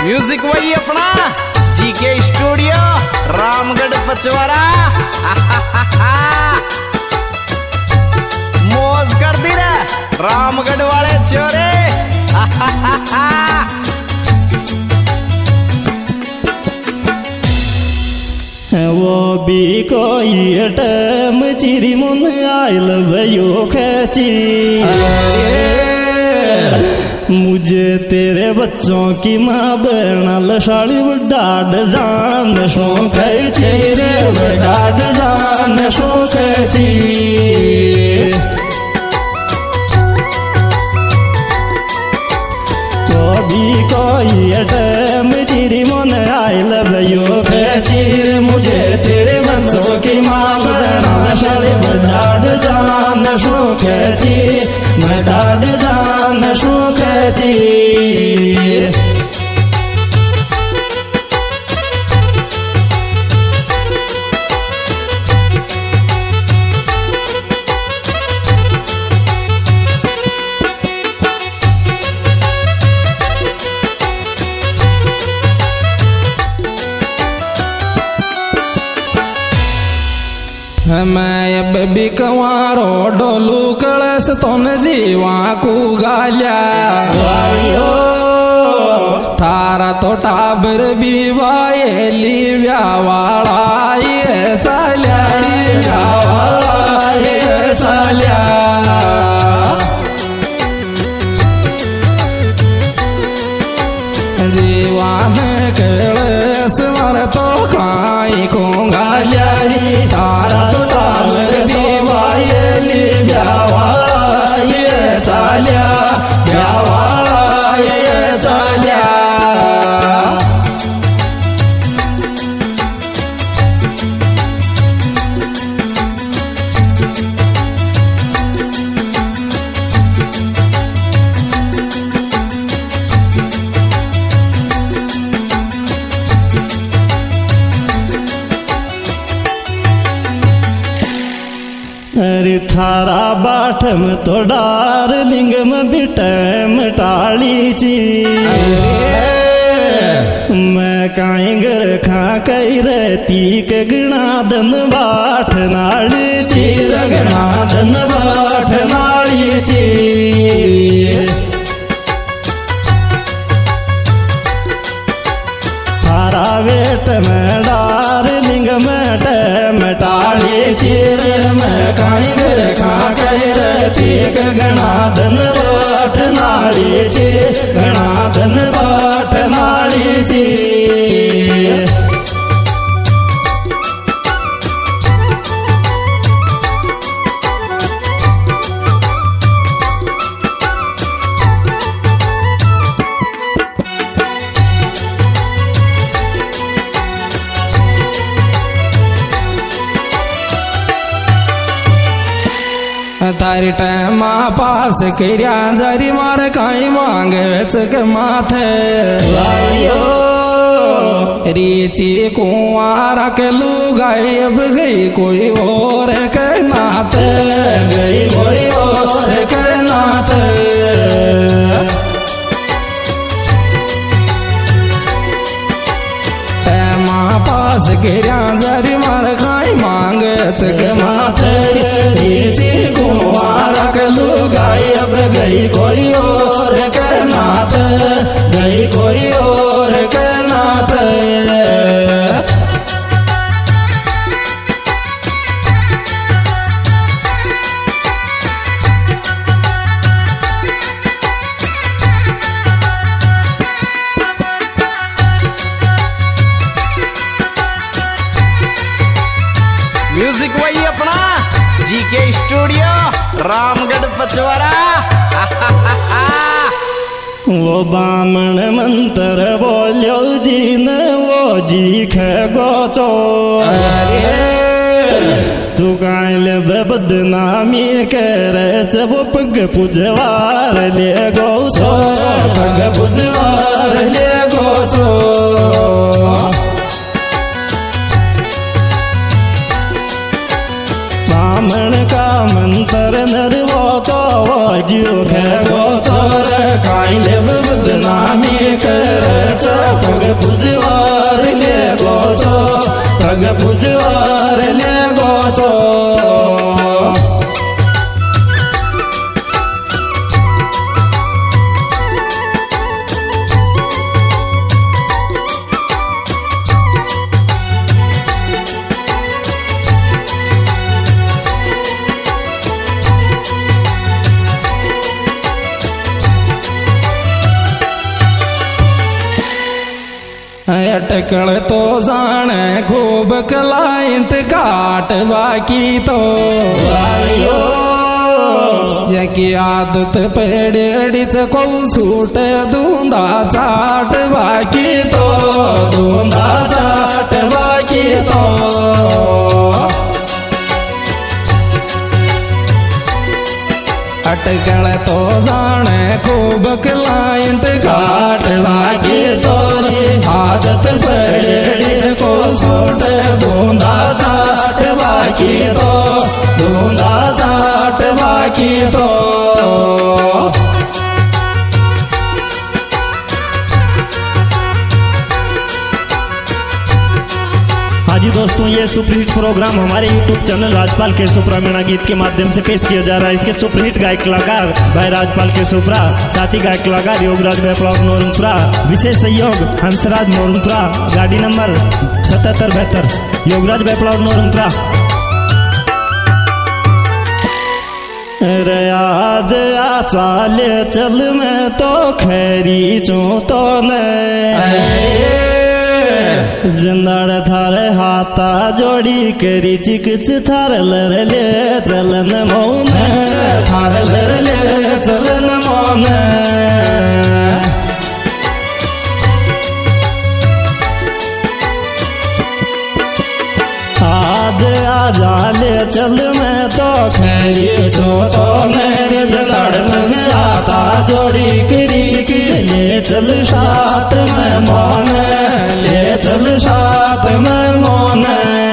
Music वही अपना GK studio Ramgarh Pachwara. मौज कर दी रे रामगढ़ वाले छोरे। वो भी कोई टैम चिरी मुन आयल भयो खची। मुझे तेरे बच्चों की माँ बना लशाली डाड जान शौक तेरे डाड जान शौक तो भी कोई टैम चिरी मन आयल भयो खचीर। मुझे तेरे बच्चों की माँ बना लशाली डाड जान शौक मैं डाड जान शौक मैं अब भी कंवारो डोलू कलश तो न जीवा को गाल्या। थारा तो टाबर भी वायली व्यावाड़ा ये चाल्या व्यावाड़ा ये चाल्या। जीवा में कलश मर तो काई को गाल्या। तारा तो टाबर भी वायली व्यावाड़ा ये चाल्या व्यावाड़ा ये चाल्या। अरे थारा बाठम तो डार्लिंग में बिटम टाली ची। मैं काई घर खा कई रहती के गणादन बाट नाली ची गणादन बाट नाली ची। थारा वेट में डार्लिंग में टम टाली चीर। मैं काई घर खा कई रहती गणाधन बाट नाली ची गणाधन बाट नाली ची। तारी टाइम पास करिया जरी मार काई मांगे चक माथे। रीची कुआरा के लुगाई अब गई कोई और के नाते गई कोई और के नाते। पास गिरिया जरी मार खाई मांगे चक माथे। रीची कुआरा के लुगाई अब गई कोई और के नाथ गई कोई और के नाथ। म्यूजिक वही अपना जीके स्टूडियो रामगढ़ पचवारा। वो बामण मंत्र बोलो जी ने वो जी खे गोचो। तू कायल बदनामी करे जब पग पुजवार ले गोचो पग पुजवार ले गोचो। बामण का मंत्र नरवो तो वाजियो खे गोचो। कायल बदनामी करे अटकल तो जाने खूब क्लाइंट काट बाकी तो आयो जकी आदत पेड़ीच को सूट दूंदा चाट बाकी तो दूंदा चाट बाकी तो अटकल तो जाने खूब क्लाइंट काट बाकी तो आदत पेड़ीच को सूट दूंदा चाट बाकी तो दूंदा चाट बाकी तो हाँ जी दोस्तों, ये सुपरहिट प्रोग्राम हमारे YouTube चैनल राजपाल के सुपरा मीणा गीत के माध्यम से पेश किया जा रहा है। इसके सुपरहिट गायक कलाकार भाई राजपाल के सुपरा, साथी गायक कलाकार योगराज बैपलाव नोरंगपुरा, विशेष सहयोग हंसराज नोरंगपुरा, गाड़ी नंबर 7772 योगराज बैपलाव नोरंगपुरा। आज आ चाले चल मैं तो खैरी चो तो जिंदाड़ थारे हाथा जोड़ी करी चिकच थार लर ले चलन मौन थार लर ले चलन मौन आज आजा ले चल मैं तो खैरी सो तो मेरे जिंदाड़ में आता जोड़ी करी ले चल साथ में मौन ले चल साथ में मौन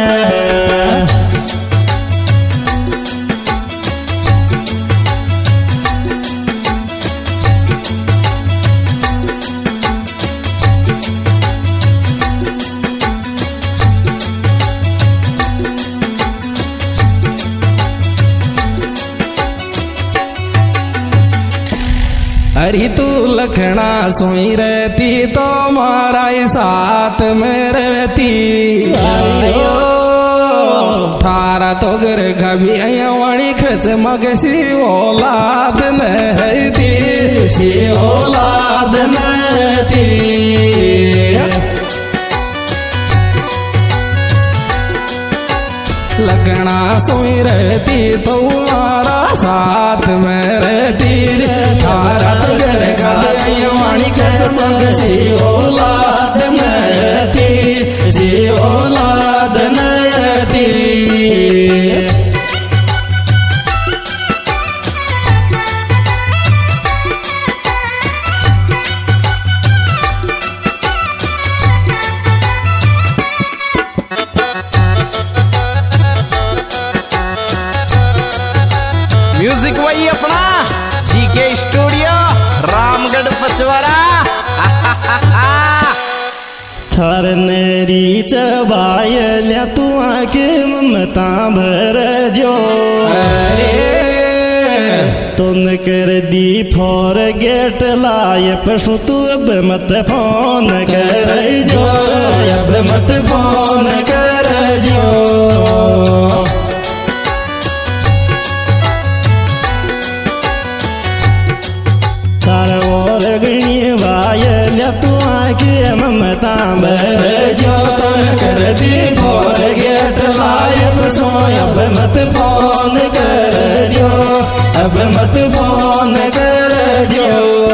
अरे तू लखना सोई रहती तो मारा साथ में रहती थारा तो घर कभी वाणी खच मगसी औलाद नहती सी औलाद नहती लगना सोई रहती तो मारा साथ में रहती थारा तो घर का वाणी खच मगसी औलाद नहती सी औलाद नहती म्यूजिक वही अपना जीके स्टूडियो रामगढ़ पचवरा। थर नेरी चबायल्या तू आके ममता भर जो तुन कर दी फोर गेट लाए पशु तू अब मत फोन कर जो अब मत फोन कर जो गणी वायल्या तू आके ममता भर जो तुम कर दी फोर गेट लायब सो अब मत फोन कर जो अब मत फोन कर जो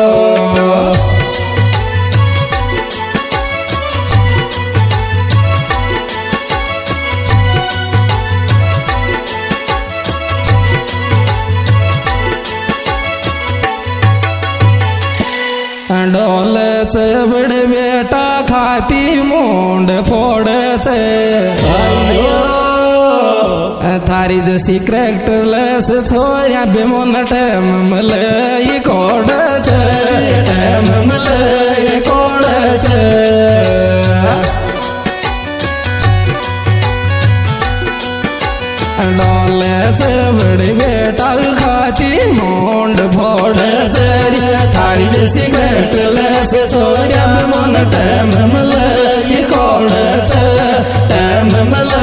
डोल बड़ बेटा खाती मुंड फोड़ थारी जसी क्रैक्टरलेस छोया बेमोन टैम मलई कोड टैम मलई कोड डोले बड़ बेटा खाती मुंड फोड़ थारी जैसी क्रैक्टरलेस छोया बेमोन टैम मलई कोड टैम मलई